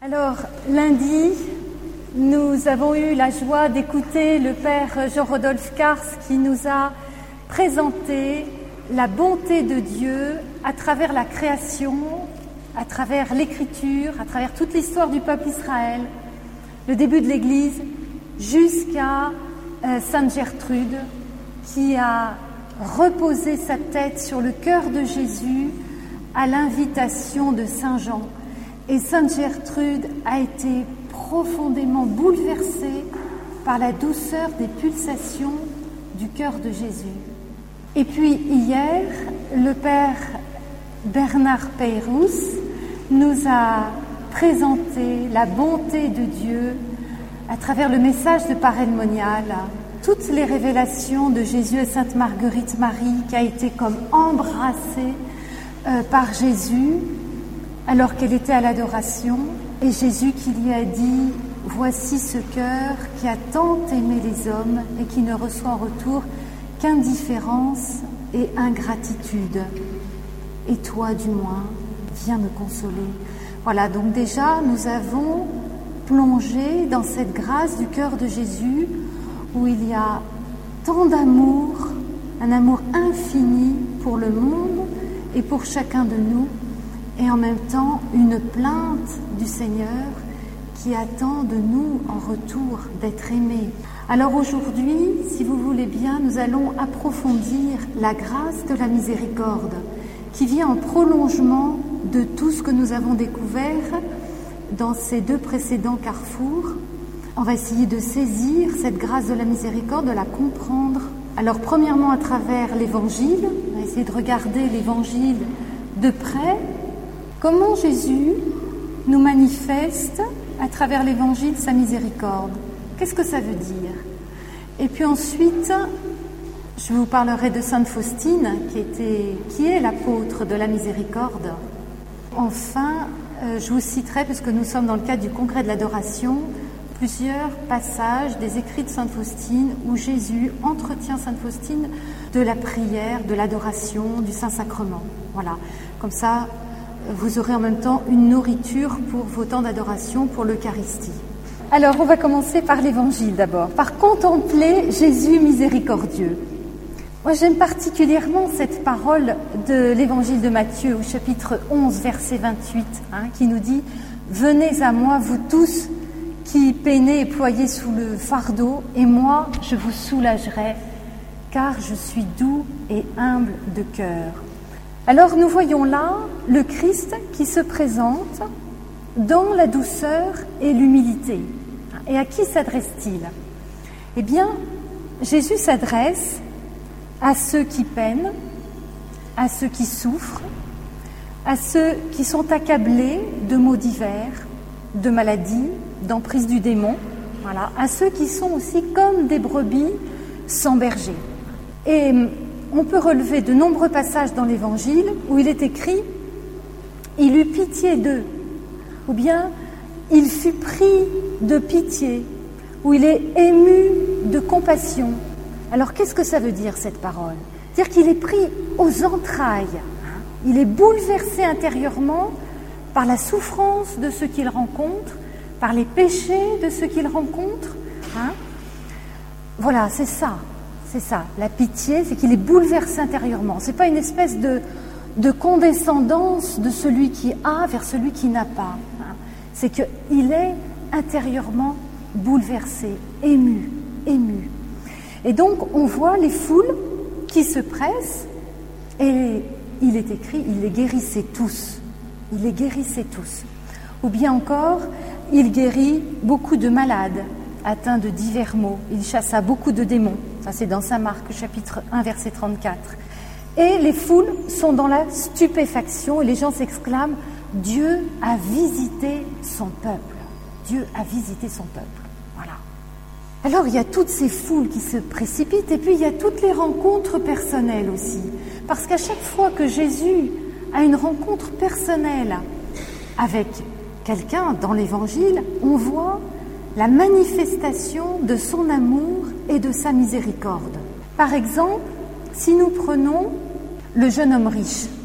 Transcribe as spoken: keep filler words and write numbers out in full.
Alors, lundi, nous avons eu la joie d'écouter le Père Jean-Rodolphe Cars qui nous a présenté la bonté de Dieu à travers la création, à travers l'Écriture, à travers toute l'histoire du peuple Israël, le début de l'Église, jusqu'à euh, Sainte Gertrude, qui a reposé sa tête sur le cœur de Jésus à l'invitation de Saint Jean. Et Sainte Gertrude a été profondément bouleversée par la douceur des pulsations du cœur de Jésus. Et puis hier, le Père Bernard Peyrous nous a présenté la bonté de Dieu à travers le message de Parraine Monial, toutes les révélations de Jésus et Sainte Marguerite Marie qui a été comme embrassée euh, par Jésus alors qu'elle était à l'adoration, et Jésus qui lui a dit « Voici ce cœur qui a tant aimé les hommes et qui ne reçoit en retour qu'indifférence et ingratitude. Et toi, du moins, viens me consoler. » Voilà, donc déjà, nous avons plongé dans cette grâce du cœur de Jésus où il y a tant d'amour, un amour infini pour le monde et pour chacun de nous, et en même temps une plainte du Seigneur qui attend de nous en retour d'être aimés. Alors aujourd'hui, si vous voulez bien, nous allons approfondir la grâce de la miséricorde qui vient en prolongement de tout ce que nous avons découvert dans ces deux précédents carrefours. On va essayer de saisir cette grâce de la miséricorde, de la comprendre. Alors premièrement à travers l'Évangile, on va essayer de regarder l'Évangile de près. Comment Jésus nous manifeste à travers l'Évangile sa miséricorde? Qu'est-ce que ça veut dire? Et puis ensuite, je vous parlerai de Sainte Faustine, qui, était, qui est l'apôtre de la miséricorde. Enfin, euh, je vous citerai, puisque nous sommes dans le cadre du congrès de l'adoration, plusieurs passages des écrits de Sainte Faustine où Jésus entretient Sainte Faustine de la prière, de l'adoration, du Saint-Sacrement. Voilà, comme ça, vous aurez en même temps une nourriture pour vos temps d'adoration, pour l'Eucharistie. Alors, on va commencer par l'Évangile d'abord, par contempler Jésus miséricordieux. Moi, j'aime particulièrement cette parole de l'Évangile de Matthieu, au chapitre onze, verset vingt-huit, hein, qui nous dit « Venez à moi, vous tous qui peinez et ployez sous le fardeau, et moi, je vous soulagerai, car je suis doux et humble de cœur. » Alors nous voyons là le Christ qui se présente dans la douceur et l'humilité. Et à qui s'adresse-t-il? Eh bien, Jésus s'adresse à ceux qui peinent, à ceux qui souffrent, à ceux qui sont accablés de maux divers, de maladies, d'emprise du démon, voilà, à ceux qui sont aussi comme des brebis sans berger. Et on peut relever de nombreux passages dans l'Évangile où il est écrit « Il eut pitié d'eux » ou bien « Il fut pris de pitié » ou « Il est ému de compassion ». Alors qu'est-ce que ça veut dire cette parole? Dire qu'il est pris aux entrailles, hein, il est bouleversé intérieurement par la souffrance de ceux qu'il rencontre, par les péchés de ceux qu'il rencontre. Hein. Voilà, c'est ça. C'est ça, la pitié, c'est qu'il est bouleversé intérieurement. Ce n'est pas une espèce de, de condescendance de celui qui a vers celui qui n'a pas. Hein. C'est qu'il est intérieurement bouleversé, ému, ému. Et donc, on voit les foules qui se pressent, et il est écrit, il les guérissait tous. Il les guérissait tous. Ou bien encore, il guérit beaucoup de malades, atteints de divers maux. Il chassa beaucoup de démons. Ça, c'est dans Saint Marc, chapitre un, verset trente-quatre. Et les foules sont dans la stupéfaction et les gens s'exclament « Dieu a visité son peuple. Dieu a visité son peuple. » Voilà. Alors, il y a toutes ces foules qui se précipitent et puis il y a toutes les rencontres personnelles aussi. Parce qu'à chaque fois que Jésus a une rencontre personnelle avec quelqu'un dans l'Évangile, on voit la manifestation de son amour et de sa miséricorde. Par exemple, si nous prenons le jeune homme riche,